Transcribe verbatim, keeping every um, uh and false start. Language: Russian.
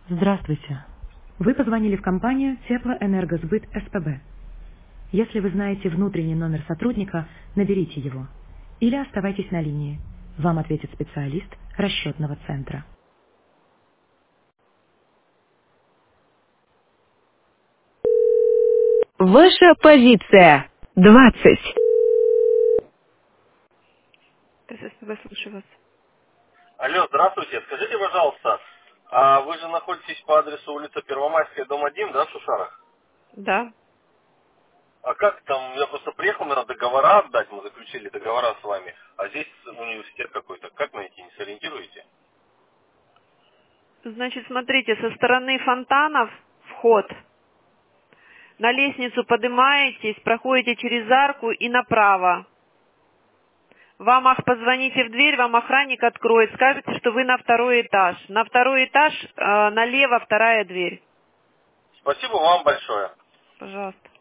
Здравствуйте. Вы позвонили в компанию Теплоэнергосбыт СПБ. Если вы знаете внутренний номер сотрудника, наберите его. Или оставайтесь на линии. Вам ответит специалист расчетного центра. Ваша позиция. двадцать. СПБ, слушаю вас. Алло, здравствуйте. Скажите, пожалуйста, а вы же находитесь по адресу улица Первомайская, дом один, да, в Шушарах? Да. А как там, я просто приехал, мне надо договора отдать, мы заключили договора с вами, а здесь университет какой-то. Как найти, не сориентируете? Значит, смотрите, со стороны фонтанов вход. На лестницу поднимаетесь, проходите через арку и направо. Вам ах, позвоните в дверь, вам охранник откроет, скажете, что вы на второй этаж. На второй этаж э, налево вторая дверь. Спасибо вам большое. Пожалуйста.